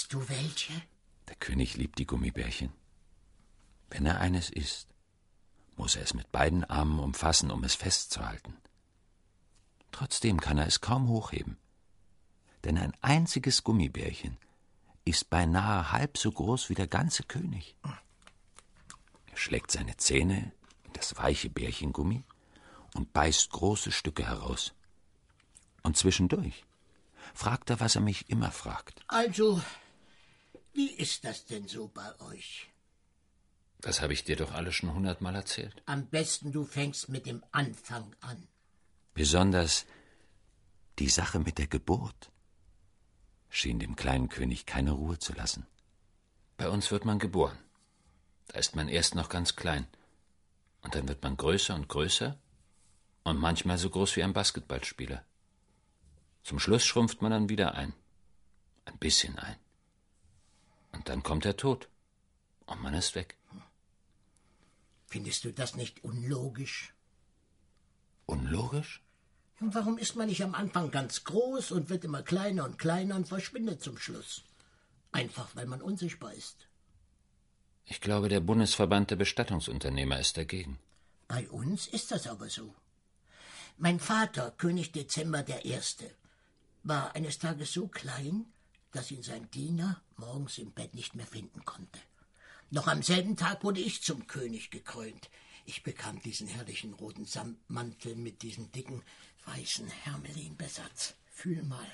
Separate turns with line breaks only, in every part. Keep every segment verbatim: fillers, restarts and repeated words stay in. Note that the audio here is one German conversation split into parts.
Hast du welche?
Der König liebt die Gummibärchen. Wenn er eines isst, muss er es mit beiden Armen umfassen, um es festzuhalten. Trotzdem kann er es kaum hochheben. Denn ein einziges Gummibärchen ist beinahe halb so groß wie der ganze König. Er schlägt seine Zähne in das weiche Bärchengummi und beißt große Stücke heraus. Und zwischendurch fragt er, was er mich immer fragt.
Also, wie ist das denn so bei euch?
Das habe ich dir doch alles schon hundertmal erzählt.
Am besten du fängst mit dem Anfang an.
Besonders die Sache mit der Geburt schien dem kleinen König keine Ruhe zu lassen. Bei uns wird man geboren. Da ist man erst noch ganz klein. Und dann wird man größer und größer und manchmal so groß wie ein Basketballspieler. Zum Schluss schrumpft man dann wieder ein. Ein bisschen ein. Und dann kommt der Tod. Und man ist weg.
Findest du das nicht unlogisch?
Unlogisch?
Und warum ist man nicht am Anfang ganz groß und wird immer kleiner und kleiner und verschwindet zum Schluss? Einfach, weil man unsichtbar ist.
Ich glaube, der Bundesverband der Bestattungsunternehmer ist dagegen.
Bei uns ist das aber so. Mein Vater, König Dezember der Erste, war eines Tages so klein, dass ihn sein Diener morgens im Bett nicht mehr finden konnte. Noch am selben Tag wurde ich zum König gekrönt. Ich bekam diesen herrlichen roten Samtmantel mit diesem dicken, weißen Hermelinbesatz. Fühl mal.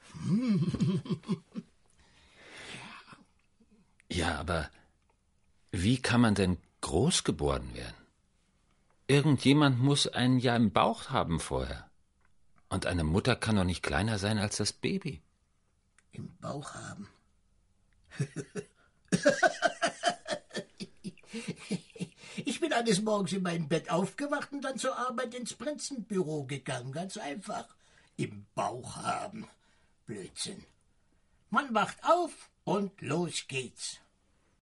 Ja, aber wie kann man denn groß geboren werden? Irgendjemand muss einen ja im Bauch haben vorher. Und eine Mutter kann doch nicht kleiner sein als das Baby.
Im Bauch haben? Ich bin eines Morgens in meinem Bett aufgewacht und dann zur Arbeit ins Prinzenbüro gegangen. Ganz einfach. Im Bauch haben. Blödsinn. Man wacht auf und los geht's.